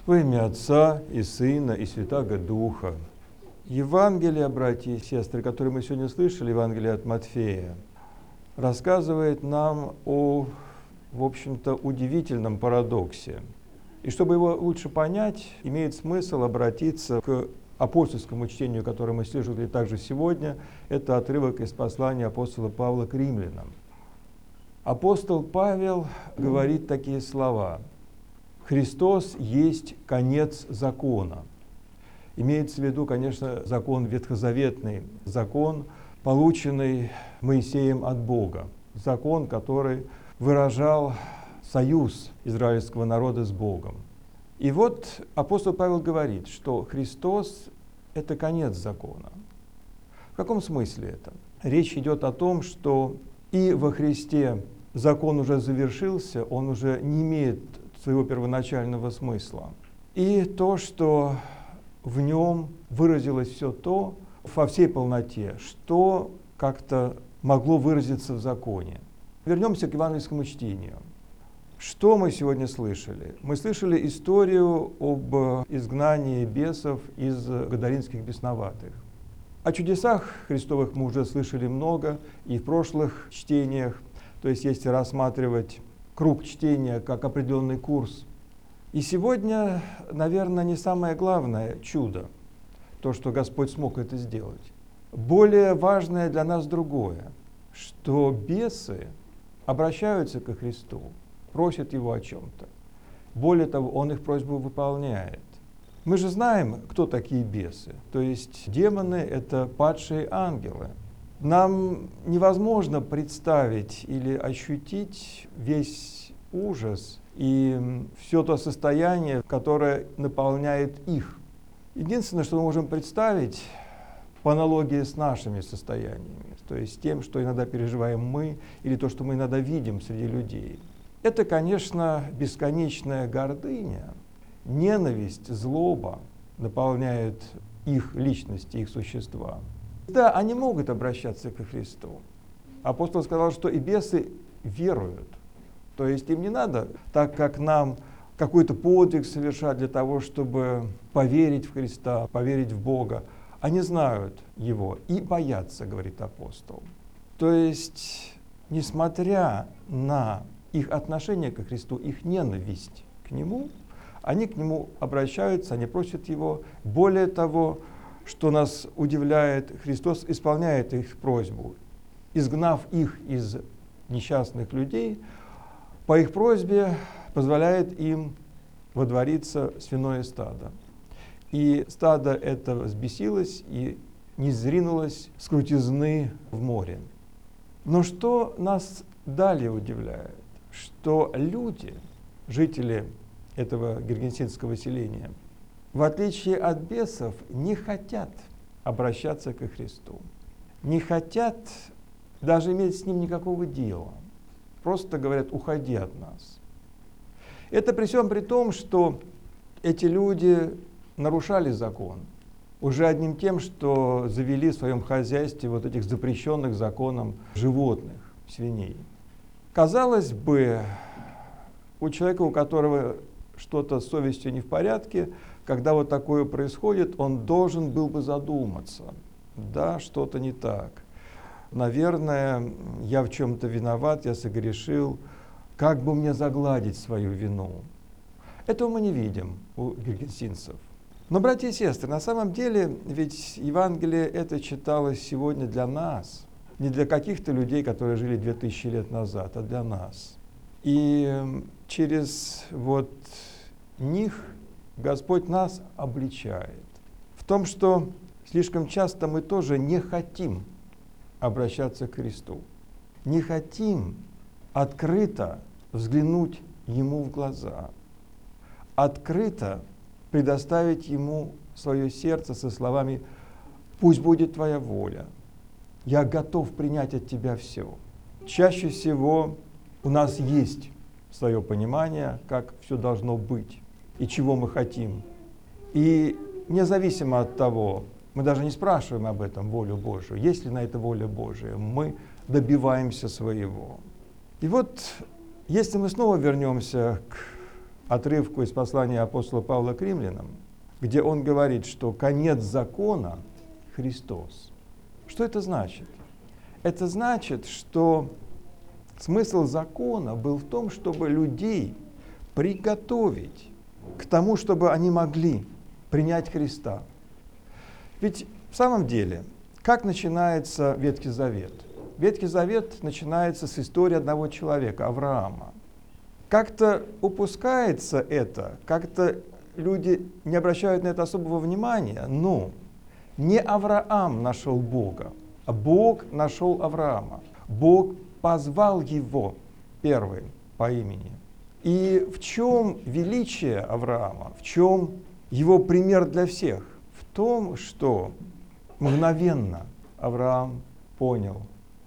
Во имя Отца и Сына и Святаго Духа. Евангелие, братья и сестры, которое мы сегодня слышали, Евангелие от Матфея, рассказывает нам о, в общем-то, удивительном парадоксе. И чтобы его лучше понять, имеет смысл обратиться к апостольскому чтению, которое мы слышали также сегодня. Это отрывок из послания апостола Павла к римлянам. Апостол Павел говорит такие слова: «Христос есть конец закона». Имеется в виду, конечно, закон ветхозаветный, закон, полученный Моисеем от Бога, закон, который выражал союз израильского народа с Богом. И вот апостол Павел говорит, что Христос – это конец закона. В каком смысле это? Речь идет о том, что и во Христе закон уже завершился, он уже не имеет своего первоначального смысла. И то, что в нем выразилось все то во всей полноте, что как-то могло выразиться в законе. Вернемся к евангельскому чтению. Что мы сегодня слышали? Мы слышали историю об изгнании бесов из гадаринских бесноватых. О чудесах Христовых мы уже слышали много и в прошлых чтениях, то есть если рассматривать круг чтения как определенный курс. И сегодня, наверное, не самое главное чудо, то, что Господь смог это сделать. Более важное для нас другое, что бесы обращаются ко Христу, просят Его о чем-то. Более того, Он их просьбу выполняет. Мы же знаем, кто такие бесы. То есть демоны – это падшие ангелы. Нам невозможно представить или ощутить весь ужас и все то состояние, которое наполняет их. Единственное, что мы можем представить, по аналогии с нашими состояниями, то есть тем, что иногда переживаем мы, или то, что мы иногда видим среди людей. Это, конечно, бесконечная гордыня, ненависть, злоба наполняет их личности, их существа. Да, они могут обращаться ко Христу. Апостол сказал, что и бесы веруют. То есть им не надо, так как нам, какой-то подвиг совершать для того, чтобы поверить в Христа, поверить в Бога. Они знают Его и боятся, говорит апостол. То есть, несмотря на их отношение ко Христу, их ненависть к Нему, они к Нему обращаются, они просят Его. Более того, что нас удивляет, Христос исполняет их просьбу. Изгнав их из несчастных людей, по их просьбе позволяет им водвориться в свиное стадо. И стадо это взбесилось и низвринулось с крутизны в море. Но что нас далее удивляет, что люди, жители этого гергенсинского селения, в отличие от бесов, не хотят обращаться ко Христу, не хотят даже иметь с Ним никакого дела. Просто говорят: уходи от нас. Это при всем при том, что эти люди нарушали закон уже одним тем, что завели в своем хозяйстве вот этих запрещенных законом животных, свиней. Казалось бы, у человека, у которого что-то с совестью не в порядке, когда вот такое происходит, он должен был бы задуматься. Да, что-то не так. Наверное, я в чем-то виноват, я согрешил. Как бы мне загладить свою вину? Этого мы не видим у гергенсинцев. Но, братья и сестры, на самом деле, ведь Евангелие это читалось сегодня для нас. Не для каких-то людей, которые жили 2000 лет назад, а для нас. И через вот них Господь нас обличает в том, что слишком часто мы тоже не хотим обращаться к Христу. Не хотим открыто взглянуть Ему в глаза, открыто предоставить Ему свое сердце со словами: «Пусть будет Твоя воля, я готов принять от Тебя все». Чаще всего у нас есть свое понимание, как все должно быть и чего мы хотим. И независимо от того, мы даже не спрашиваем об этом волю Божию, есть ли на это воля Божия, мы добиваемся своего. И вот, если мы снова вернемся к отрывку из послания апостола Павла к римлянам, где он говорит, что конец закона – Христос. Что это значит? Это значит, что смысл закона был в том, чтобы людей приготовить к тому, чтобы они могли принять Христа. Ведь в самом деле, как начинается Ветхий Завет? Ветхий Завет начинается с истории одного человека, Авраама. Как-то упускается это, как-то люди не обращают на это особого внимания, но не Авраам нашел Бога, а Бог нашел Авраама. Бог позвал его первым по имени. И в чем величие Авраама, в чем его пример для всех? В том, что мгновенно Авраам понял,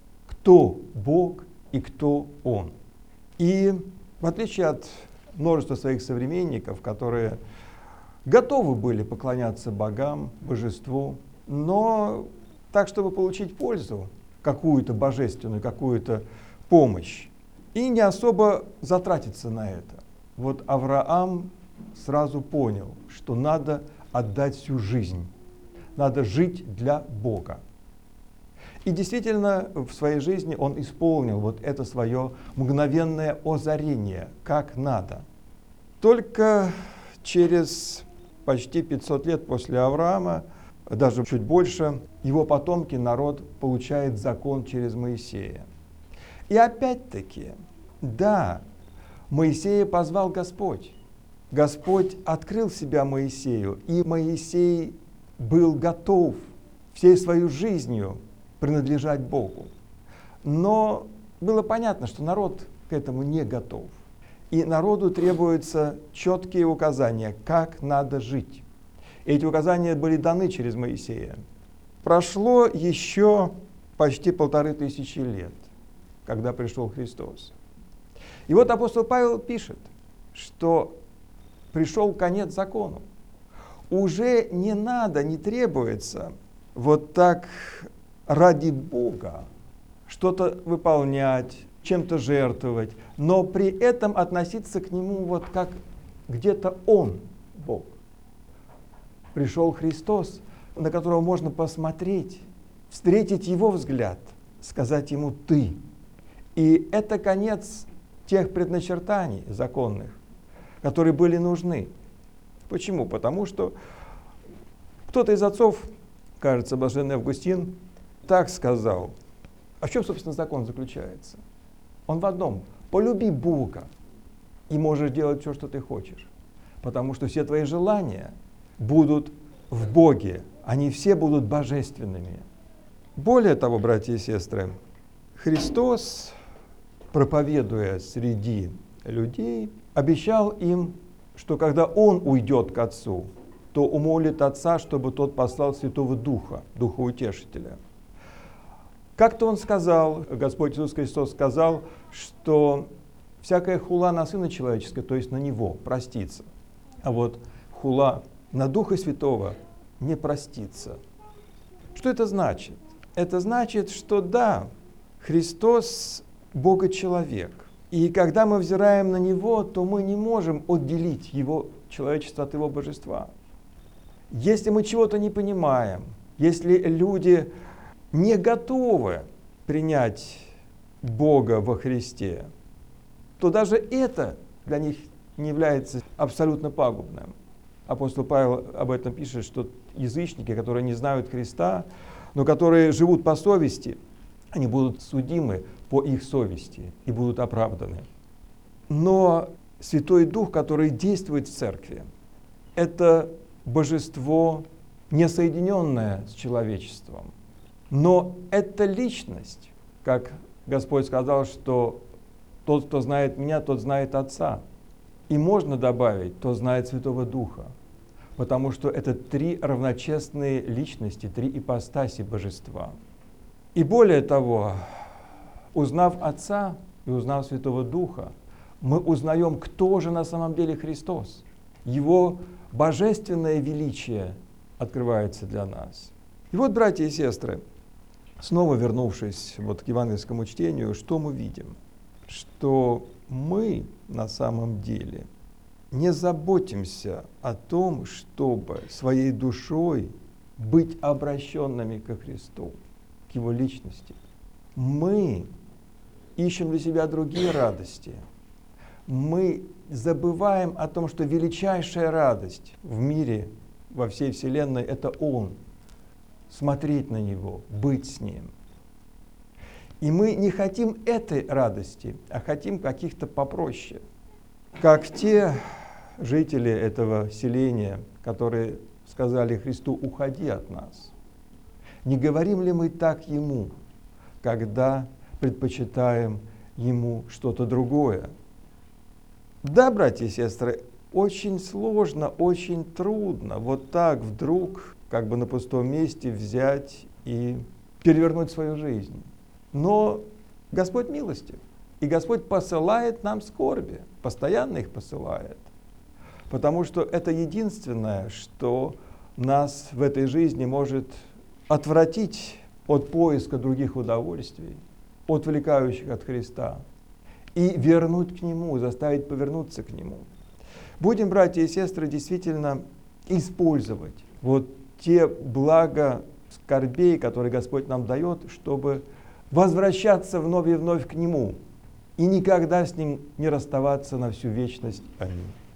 кто Бог и кто он. И в отличие от множества своих современников, которые готовы были поклоняться богам, божеству, но так, чтобы получить пользу, какую-то божественную, какую-то помощь, и не особо затратиться на это. Вот Авраам сразу понял, что надо отдать всю жизнь, надо жить для Бога. И действительно, в своей жизни он исполнил вот это свое мгновенное озарение, как надо. Только через почти 500 лет после Авраама, даже чуть больше, его потомки, народ, получает закон через Моисея. И опять-таки, да, Моисея позвал Господь. Господь открыл себя Моисею, и Моисей был готов всей своей жизнью принадлежать Богу. Но было понятно, что народ к этому не готов. И народу требуются четкие указания, как надо жить. И эти указания были даны через Моисея. Прошло еще почти 1500 лет, когда пришел Христос. И вот апостол Павел пишет, что пришел конец закону. Уже не надо, не требуется вот так ради Бога что-то выполнять, чем-то жертвовать, но при этом относиться к Нему вот как где-то Он, Бог. Пришел Христос, на которого можно посмотреть, встретить Его взгляд, сказать Ему «ты». И это конец тех предначертаний законных, которые были нужны. Почему? Потому что кто-то из отцов, кажется, блаженный Августин, так сказал. А в чем, собственно, закон заключается? Он в одном. Полюби Бога, и можешь делать все, что ты хочешь. Потому что все твои желания будут в Боге. Они все будут божественными. Более того, братья и сестры, Христос, проповедуя среди людей, обещал им, что когда Он уйдет к Отцу, то умолит Отца, чтобы Тот послал Святого Духа, Духа Утешителя. Как-то Он сказал, Господь Иисус Христос сказал, что всякая хула на Сына Человеческого, то есть на Него, простится. А вот хула на Духа Святого не простится. Что это значит? Это значит, что да, Христос Бога-человек. И когда мы взираем на Него, то мы не можем отделить Его человечество от Его божества. Если мы чего-то не понимаем, если люди не готовы принять Бога во Христе, то даже это для них не является абсолютно пагубным. Апостол Павел об этом пишет, что язычники, которые не знают Христа, но которые живут по совести, они будут судимы по их совести и будут оправданы. Но Святой Дух, который действует в церкви, это божество, не соединенное с человечеством. Но это личность, как Господь сказал, что тот, кто знает меня, тот знает Отца. И можно добавить, кто знает Святого Духа. Потому что это три равночестные личности, три ипостаси божества. И более того, узнав Отца и узнав Святого Духа, мы узнаем, кто же на самом деле Христос. Его божественное величие открывается для нас. И вот, братья и сестры, снова вернувшись вот к евангельскому чтению, что мы видим? Что мы на самом деле не заботимся о том, чтобы своей душой быть обращенными ко Христу, к Его личности, мы ищем для себя другие радости. Мы забываем о том, что величайшая радость в мире, во всей Вселенной — это Он. Смотреть на Него, быть с Ним. И мы не хотим этой радости, а хотим каких-то попроще. Как те жители этого селения, которые сказали Христу: «Уходи от нас». Не говорим ли мы так Ему, когда предпочитаем Ему что-то другое? Да, братья и сестры, очень сложно, очень трудно вот так вдруг, как бы на пустом месте, взять и перевернуть свою жизнь. Но Господь милостив, и Господь посылает нам скорби, постоянно их посылает. Потому что это единственное, что нас в этой жизни может отвратить от поиска других удовольствий, отвлекающих от Христа, и вернуть к Нему, заставить повернуться к Нему. Будем, братья и сестры, действительно использовать вот те блага скорбей, которые Господь нам дает, чтобы возвращаться вновь и вновь к Нему и никогда с Ним не расставаться на всю вечность. Аминь.